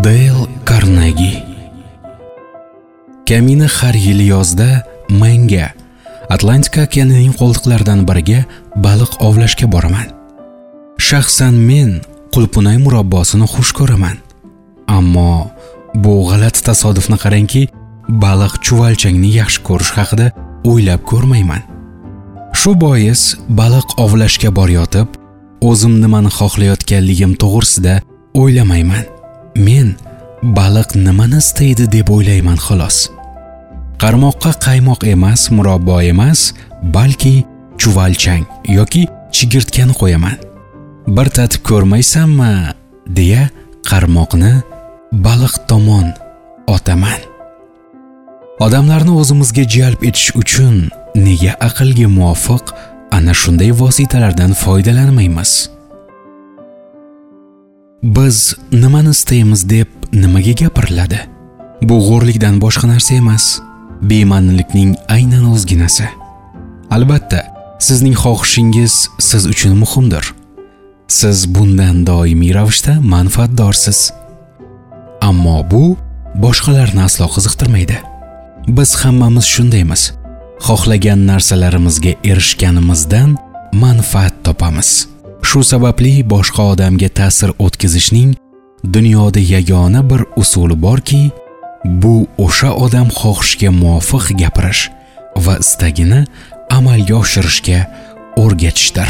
Dale Carnegie. Kamina har yil yozda Maynga, Atlantika okeanining qo'ltiqlaridan biriga baliq ovlashga boraman. Shaxsan men qulpunay murabbosini xush ko'raman. Ammo bu g'alati tasodifni qarangki, baliq chuvalchangni yaxshi ko'rish haqida o'ylab ko'rmayman. Shu bois baliq ovlashga borayotib, o'zim nimani xohlayotganligim to'g'risida o'ylamayman. Men baliq nimani istaydi deb o'ylayman xolos. Qarmoqqa qaymoq emas, murabbo emas, balki chuvalchang yoki chigirtkani qo'yaman. Bir tatib ko'rmaysanmi deya qarmoqni baliq tomon otaman. Odamlarni o'zimizga jalb etish uchun nega aqlga muvofiq ana shunday vositalardan foydalanmaymiz? Biz nimani istaymiz deb nimaga gapiriladi? Bu g'o'rlikdan boshqa narsa emas, bema'nilikning aynan o'zginasi. Albatta, sizning xohishingiz siz uchun muhimdir. Siz bundan doimiy ravishda manfaatdorsiz. Ammo bu boshqalarni aslo qiziqtirmaydi. Biz hammamiz shundaymiz. Xohlagan narsalarimizga erishganimizdan manfaat topamiz. Shu sababli boshqa odamga ta'sir o'tkazishning dunyoda yagona bir usuli borki, bu o'sha odam xohishiga muvofiq gapirish va istagini amalga oshirishga o'rgatishdir.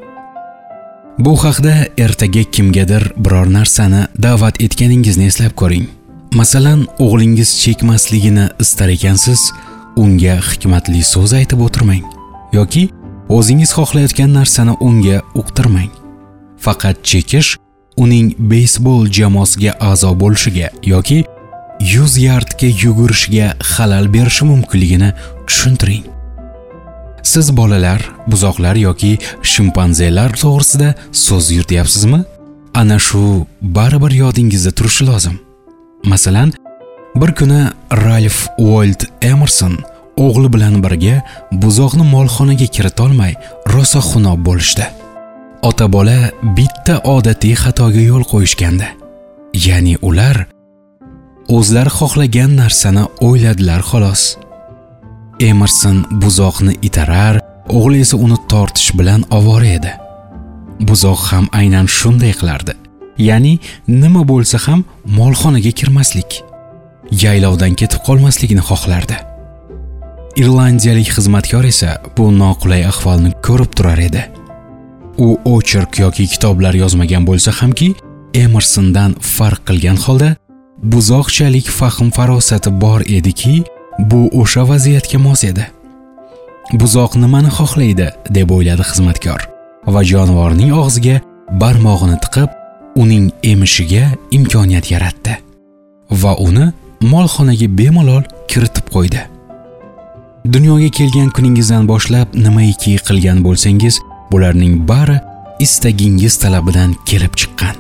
Bu haqda ertaga kimgadir biror narsani da'vat etganingizni eslab ko'ring. Masalan, o'g'lingiz chekmasligini istar ekansiz, unga hikmatli so'z aytib o'tirmang yoki o'zingiz xohlayotgan narsani unga uqtirmang. Faqat chekish uning beysbol jamoasiga a'zo bo'lishiga yoki 100 yardga yugurishiga xalal berishi mumkinligini tushuntiring. Siz bolalar, buzoqlar yoki shimpanzelar to'g'risida so'z yurityapsizmi? Ana shu baribir yodingizda turishi lozim. Masalan, bir kuni Ralph Waldo Emerson o'g'li bilan birga buzoqni molxonaga kirita olmay rosa xunob bo'lishdi. Ota-bola bitta odatiy xatoga yo'l qo'yishgandi. Ya'ni ular o'zlari xohlagan narsani o'yladilar xolos. Emerson buzoqni itarar, o'g'li esa uni tortish bilan ovora edi. Buzoq ham aynan shunday qilardi. Ya'ni nima bo'lsa ham molxonaga kirmaslik, yaylovdan ketib qolmasligini xohlardi. Irlandiyalik xizmatkor esa bu noqulay ahvolni ko'rib turar edi. U ochirk yoki kitoblar yozmagan bo'lsa hamki, Emersondan farq qilgan holda buzoqchalik fahm farosati bor ediki, bu o'sha vaziyatga mos edi. Buzoq nimani xohlaydi deb o'yladi xizmatkor va jonivorning og'ziga barmog'ini tiqib, uning emishiga imkoniyat yaratdi va uni molxonaga bemalol kiritib qo'ydi. Dunyoga kelgan kuningizdan boshlab nimaiki qilgan bo'lsangiz, bularning bari istagingiz talabidan kelib chiqqan.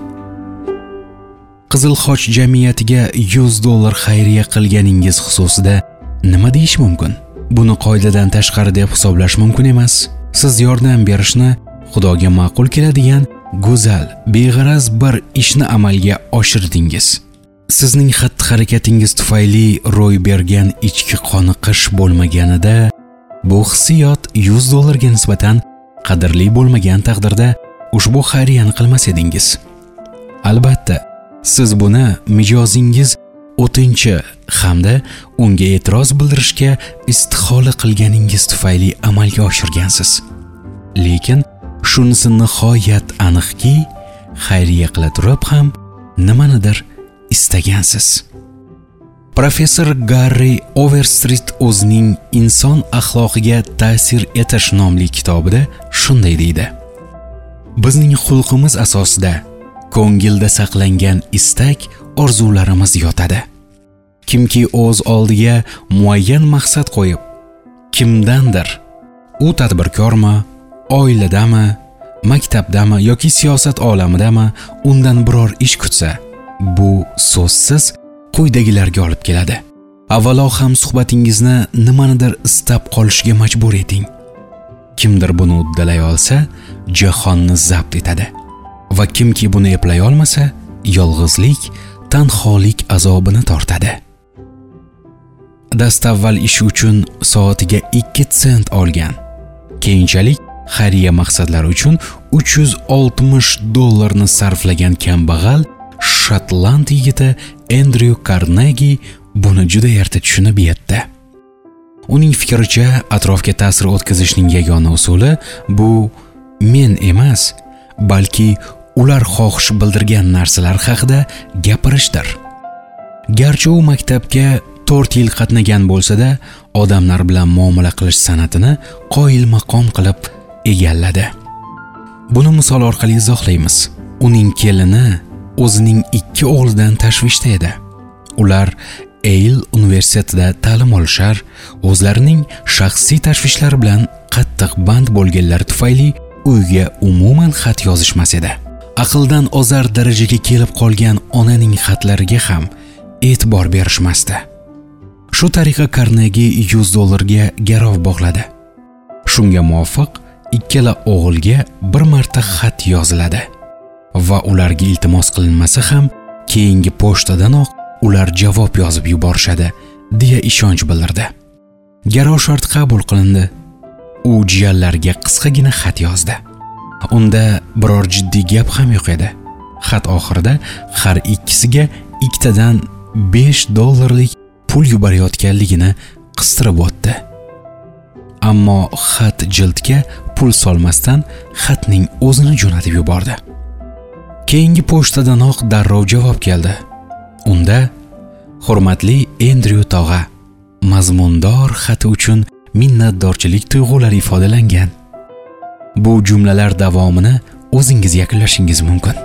Qizil Xoch jamiyatiga $100 xayriya qilganingiz xususida nima deyish mumkin? Buni qoidadan tashqari deb hisoblash mumkin emas. Siz yordam berishni Xudoga ma'qul keladigan go'zal, beg'araz bir ishni amalga oshirdingiz. Sizning xatti-harakatingiz tufayli ro'y bergan ichki qoniqish bo'lmaganida, bu hissiyot $100 ga nisbatan qadrli bo'lmagan taqdirda ushbu xayriyani qilmas edingiz. Albatta, siz buni mijozingiz o'tinchi hamda unga e'tiroz bildirishga istihola qilganingiz tufayli amalga oshirgansiz. Lekin shunisi nihoyat aniqki, xayriya qila turib ham nimanidir istagansiz. Professor Gary Overstreet o'zining Inson axloqiga ta'sir etish nomli kitobida shunday deydi: Bizning xulqimiz asosida ko'ngilda saqlangan istak, orzularimiz yotadi. Kimki o'z oldiga muayyan maqsad qo'yib, kimdandir, u tadbirkormi, oiladami, maktabdami yoki siyosat olamidami, undan biror ish kutsa, bu so'zsiz quyidagilarga olib keladi. Avvalo ham suhbatingizni nimanidir istab qolishga majbur eting. Kimdir buni uddalay olsa, jahonni zabt etadi. Va kimki buni eplay olmasa, yolg'izlik, tanholik azobini tortadi. Dastavval ishi uchun soatiga 2 sent olgan. Keyinchalik xayriya maqsadlari uchun $360 ni sarflagan kambag'al Shotland yigiti Andrew Carnegie buni juda erta tushunib yetdi. Uning fikricha, atrofga ta'sir o'tkazishning yagona usuli bu men emas, balki ular xohish bildirgan narsalar haqida gapirishdir. Garchi u maktabga 4 yil qatnagan bo'lsa-da, odamlar bilan muomala qilish san'atini qoyil maqom qilib egalladi. Buni misol orqali izohlaymiz. Uning kelini o'zining 2 o'g'lidan tashvishda edi. Ular Yale universitetida ta'lim olishar, o'zlarining shaxsiy tashvishlari bilan qattiq band bo'lganlari tufayli uyga umuman xat yozishmas edi. Aqldan ozar darajaga kelib qolgan onaning xatlariga ham e'tibor berishmasdi. Shu tariqa Carnegie $100 ga garov bog'ladi. Shunga muvofiq ikkala o'g'ilga bir marta xat yoziladi va ularga iltimos qilinmasa ham keyingi pochtadanoq ular javob yozib yuborishadi deya ishonch bildirdi. Garov shart qabul qilindi. U jiyanlarga qisqagina xat yozdi. Unda biror jiddiy gap ham yo'q edi. Xat oxirida har ikkisiga ikkitadan $5 pul yuborayotganligini qistirib o'tdi. Ammo xat jildga pul solmasdan xatning o'zini jo'natib yubordi. Keyingi pochtadanoq darrov javob keldi. Unda: "Hurmatli Andrew tog'a, mazmundor xati uchun minnatdorchilik tuyg'ulari ifodalangan. Bu jumlalar davomini o'zingiz yakunlashingiz mumkin."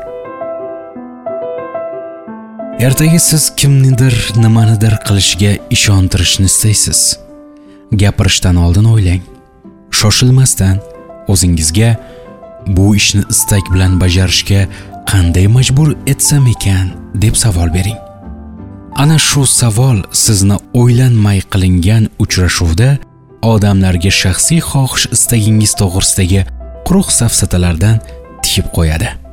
Ertaga siz kimnidir nimanidir qilishiga ishontirishni istaysiz. Gapirishdan oldin o'ylang. Shoshilmasdan o'zingizga bu ishni istak bilan bajarishga qanday majbur etsam ekan deb savol bering. Ana shu savol sizni o'ylanmay qilingan uchrashuvda odamlarga shaxsiy xohish istagingiz to'g'risidagi quruq safsatalardan tikib qo'yadi.